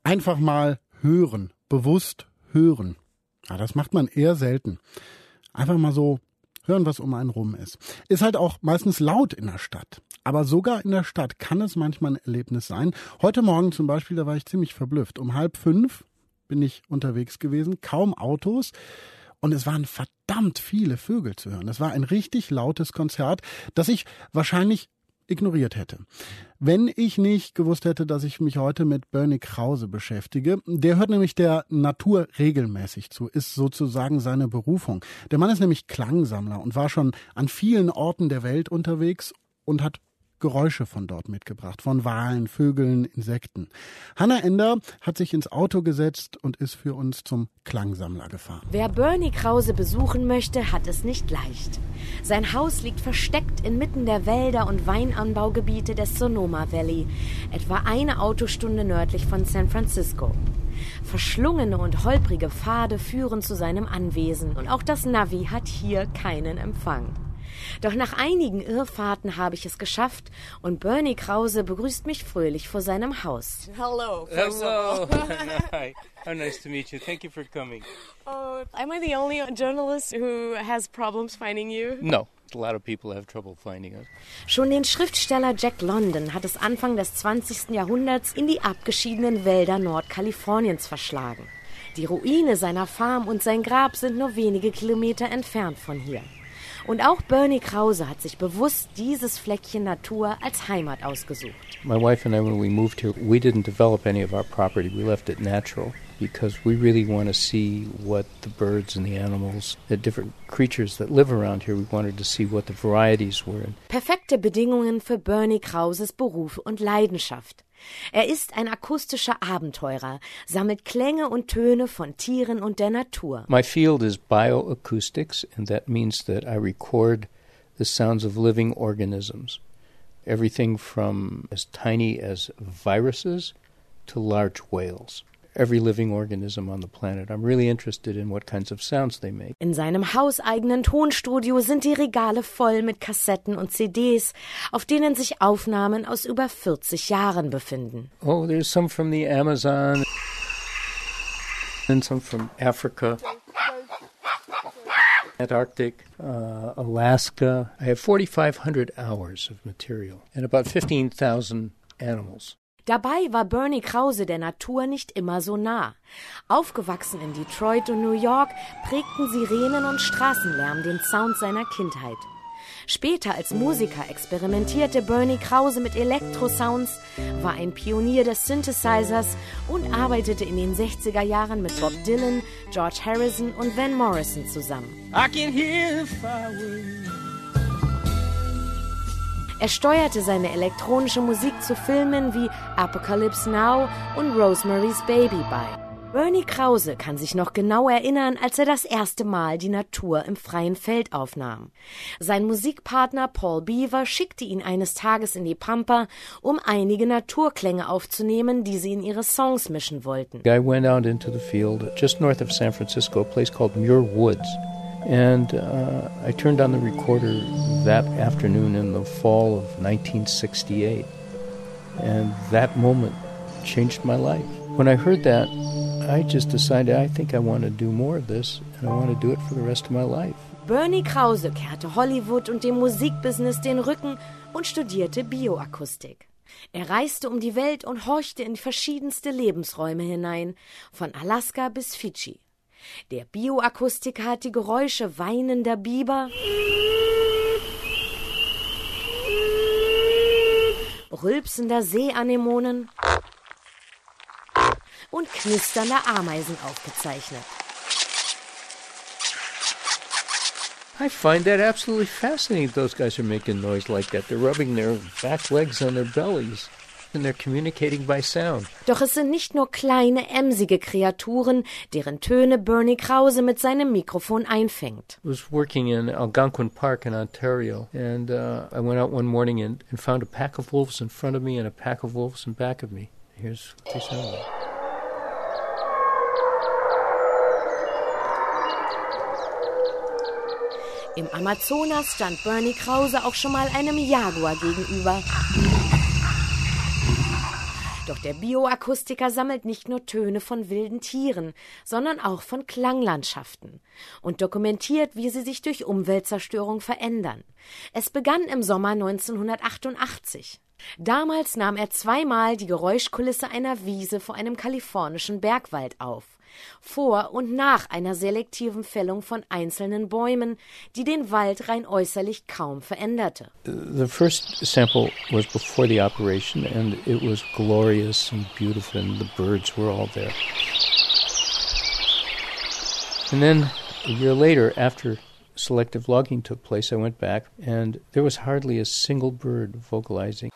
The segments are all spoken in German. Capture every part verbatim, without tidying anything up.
Einfach mal hören, bewusst hören. Ja, das macht man eher selten. Einfach mal so hören, was um einen rum ist. Ist halt auch meistens laut in der Stadt. Aber sogar in der Stadt kann es manchmal ein Erlebnis sein. Heute Morgen zum Beispiel, da war ich ziemlich verblüfft. Um halb fünf bin ich unterwegs gewesen, kaum Autos. Und es waren verdammt viele Vögel zu hören. Es war ein richtig lautes Konzert, das ich wahrscheinlich ignoriert hätte. Wenn ich nicht gewusst hätte, dass ich mich heute mit Bernie Krause beschäftige. Der hört nämlich der Natur regelmäßig zu, ist sozusagen seine Berufung. Der Mann ist nämlich Klangsammler und war schon an vielen Orten der Welt unterwegs und hat Geräusche von dort mitgebracht, von Walen, Vögeln, Insekten. Hanna Ender hat sich ins Auto gesetzt und ist für uns zum Klangsammler gefahren. Wer Bernie Krause besuchen möchte, hat es nicht leicht. Sein Haus liegt versteckt inmitten der Wälder und Weinanbaugebiete des Sonoma Valley, etwa eine Autostunde nördlich von San Francisco. Verschlungene und holprige Pfade führen zu seinem Anwesen und auch das Navi hat hier keinen Empfang. Doch nach einigen Irrfahrten habe ich es geschafft und Bernie Krause begrüßt mich fröhlich vor seinem Haus. Hello. Hello. Hi. How nice to meet you. Thank you for coming. Oh, am I the only journalist who has problems finding you? No. A lot of people have trouble finding us. Schon den Schriftsteller Jack London hat es Anfang des zwanzigsten Jahrhunderts in die abgeschiedenen Wälder Nordkaliforniens verschlagen. Die Ruine seiner Farm und sein Grab sind nur wenige Kilometer entfernt von hier. Und auch Bernie Krause hat sich bewusst dieses Fleckchen Natur als Heimat ausgesucht. My wife and I, when we moved here, we didn't develop any of our property. We left it natural because we really want to see what the birds and the animals, the different creatures that live around here, we wanted to see what the varieties were. Perfekte Bedingungen für Bernie Krauses Beruf und Leidenschaft. Er ist ein akustischer Abenteurer, sammelt Klänge und Töne von Tieren und der Natur. My field is bioacoustics, and that means that I record the sounds of living organisms. Everything from as tiny as viruses to large whales. Every living organism on the planet. I'm really interested in what kinds of sounds they make. In seinem hauseigenen Tonstudio sind die Regale voll mit Kassetten und C Ds, auf denen sich Aufnahmen aus über vierzig Jahren befinden. Oh, there's some from the Amazon and some from Africa, Antarctic, uh, Alaska. I have forty-five hundred hours of material and about fifteen thousand animals. Dabei war Bernie Krause der Natur nicht immer so nah. Aufgewachsen in Detroit und New York prägten Sirenen und Straßenlärm den Sound seiner Kindheit. Später als Musiker experimentierte Bernie Krause mit Elektrosounds, war ein Pionier des Synthesizers und arbeitete in den sechziger Jahren mit Bob Dylan, George Harrison und Van Morrison zusammen. I can hear the fireworks. Er steuerte seine elektronische Musik zu Filmen wie Apocalypse Now und Rosemary's Baby bei. Bernie Krause kann sich noch genau erinnern, als er das erste Mal die Natur im freien Feld aufnahm. Sein Musikpartner Paul Beaver schickte ihn eines Tages in die Pampa, um einige Naturklänge aufzunehmen, die sie in ihre Songs mischen wollten. I went out into the field just north of San Francisco, a place called Muir Woods. And uh, I turned on the recorder that afternoon in the fall of nineteen sixty-eight. And that moment changed my life. When I heard that, I just decided I think I want to do more of this and I want to do it for the rest of my life. Bernie Krause kehrte Hollywood und dem Musikbusiness den Rücken und studierte Bioakustik. Er reiste um die Welt und horchte in verschiedenste Lebensräume hinein, von Alaska bis Fidschi. Der Bioakustiker hat die Geräusche weinender Biber, rülpsender Seeanemonen und knisternder Ameisen aufgezeichnet. I find that absolutely fascinating. Those guys are making noise like that. They're rubbing their back legs on their bellies. And they're communicating by sound. Doch es sind nicht nur kleine, emsige Kreaturen, deren Töne Bernie Krause mit seinem Mikrofon einfängt. I was working in Algonquin Park in Ontario, and uh, I went out one morning and, and found a pack of wolves in front of me and a pack of wolves in back of me. Here's what they sound like. Im Amazonas stand Bernie Krause auch schon mal einem Jaguar gegenüber. Doch der Bioakustiker sammelt nicht nur Töne von wilden Tieren, sondern auch von Klanglandschaften und dokumentiert, wie sie sich durch Umweltzerstörung verändern. Es begann im Sommer neunzehnhundertachtundachtzig. Damals nahm er zweimal die Geräuschkulisse einer Wiese vor einem kalifornischen Bergwald auf. Vor und nach einer selektiven Fällung von einzelnen Bäumen, die den Wald rein äußerlich kaum veränderte. The first sample was before the operation and it was glorious and beautiful and the birds were all there. And then a year later, after selective logging took place, I went back and there was hardly a single bird vocalizing.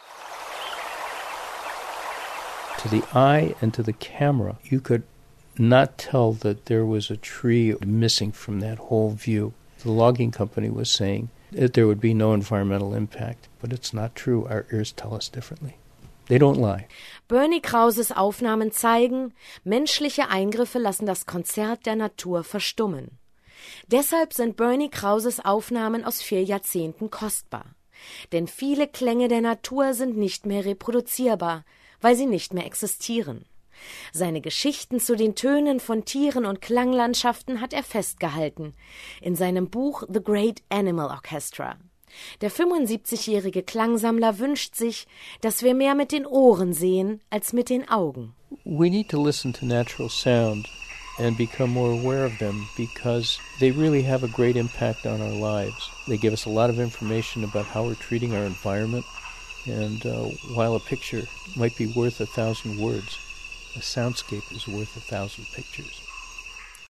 To the eye and to the camera, you could not tell that there was a tree missing from that whole view. The logging company was saying that there would be no environmental impact, but it's not true. Our ears tell us differently. They don't lie. Bernie Krauses Aufnahmen zeigen, menschliche Eingriffe lassen das Konzert der Natur verstummen. Deshalb sind Bernie Krauses Aufnahmen aus vier Jahrzehnten kostbar. Denn viele Klänge der Natur sind nicht mehr reproduzierbar, weil sie nicht mehr existieren. Seine Geschichten zu den Tönen von Tieren und Klanglandschaften hat er festgehalten in seinem Buch The Great Animal Orchestra. Der fünfundsiebzigjährige Klangsammler wünscht sich, dass wir mehr mit den Ohren sehen als mit den Augen. We need to listen to natural sound and become more aware of them because they really have a great impact on our lives. They give us a lot of information about how we're treating our environment, and uh, while a picture might be worth a thousand words, a soundscape is worth a thousand pictures.